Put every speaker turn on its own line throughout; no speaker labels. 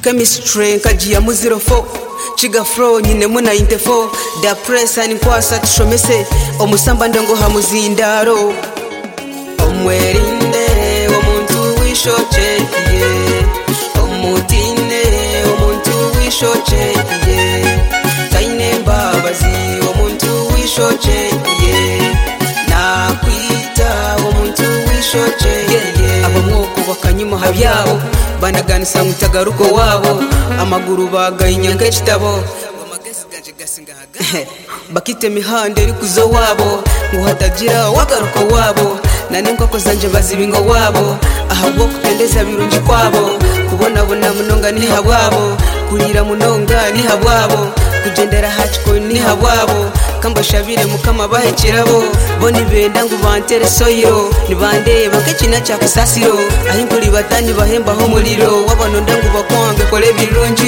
chemistry nkagiya mu 04 chiga flow nyine mu 94 da press and kwasa tushomese omusamba ndongo hamuzindaro omwerinde omuntu wishochekiye omutine omuntu wishochekiye taine mbabazi omuntu wishochekiye nakwita omuntu wishochekiye abamwoko bakanyuma habyabo banaganisa mutagaruko wabo amaguru bagayinyanga kitabo bakite mihande iri kuzo wabo ngo hatagira wagaruko wabo nane nkoko zanje bazibingo wabo ahabwo kutendeza birungi kwabo kubona munonga ni habwabo kurira munonga ni habwabo kugendera hachiko ni habwabo kamba shabire mukama bahekirabo boni benda ngo bantere soyo nibande bakekina cya kusasiro ahinkuri batani bahemba ho muliro wabano ndangu bakwange kole birungi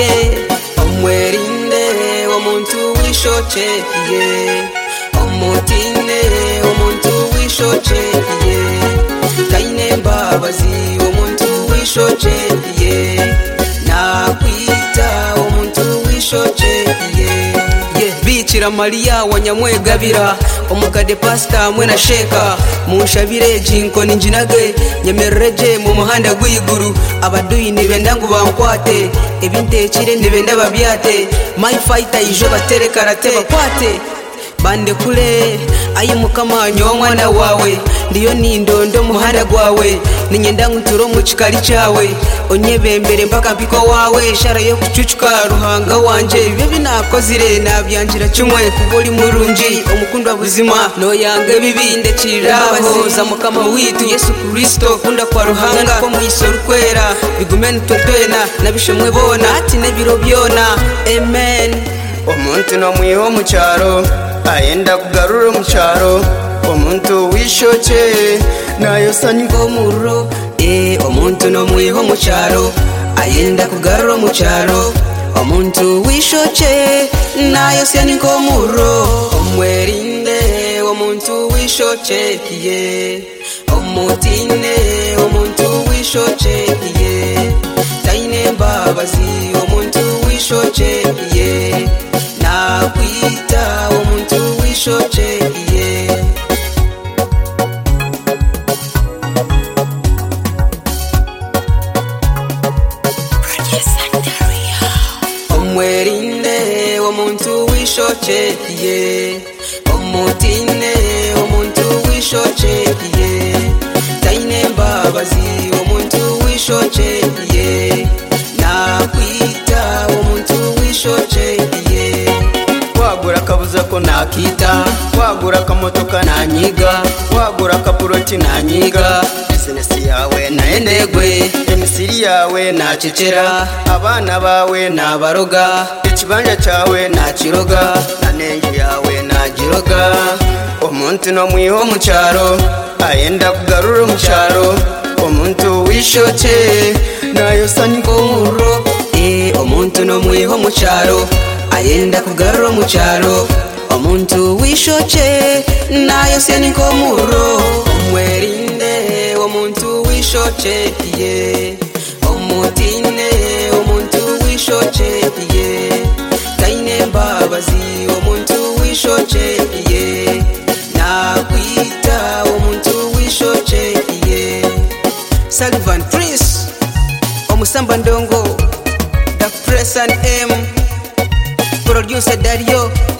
omwerinde omuntu wishochekiye omutine omuntu wishochekiye taine mbabazi omuntu wishochekiye nakwita omuntu wishochekiye bikira Maria wanyamwegabira omukade pasta mwena sheka munshabire jinko ninjinage nyemereje mu muhanda gwiguru abaduyi nibendangu bankwate ebintekire nibenda babyate my fighter ijo batere karate bakwate bande kule ayi mukama nyomwana wawe ndiyo nindondo muhanda gwawe ninyenda nguturo mu kikali cyawe onyebembere mpaka mpiko wawe shara yo kucucuka ruhanga wanje bibe binakozire nabyangira kimwe kuburi murungi omukundwa buzima no yange bibinde kiriraho za mukama witu Yesu Kristo kunda kwa ruhanga ko mwisoro kwera bigumene totwena nabishemwe bona ati nebiro byona amen
omuntu no mwiho mu cyaro ayenda kugarura mu cyaro omuntu wishoche nayo saniko muro
omuntu no mwiho mu cyaro ayenda kugarura mu cyaro omuntu wishoche nayo saniko muro omwerinde omuntu wishochekiye omutine omuntu wishochekiye taine mbabazi omuntu wishochekiye nakwita omuntu wishochekiye omwerinde omuntu wishochekiye omutine omuntu wishochekiye taine mbabazi omuntu wishochekiye nakwita omuntu wishochekiye
wagura kabuza ko nakita wagura kamotoka nanyiga wagura kapuroti nanyiga business yawe naendegwe emisiri yawe nacecera abana bawe nabaroga ikibanja cyawe nakiroga nanenje yawe nagiroga omuntu no mwiho mu cyaro ayenda kugarura mu cyaro omuntu wishoche nayo saniko muro
omuntu no mwiho mu cyaro ayenda kugarura mu cyaro omuntu wishoche nayo saniko muro omwerinde omuntu wishochekiye omutine omuntu wishochekiye taine mbabazi omuntu wishochekiye nakwita omuntu wishochekiye Sullivan Prince omusamba ndongo the press and M producer Dario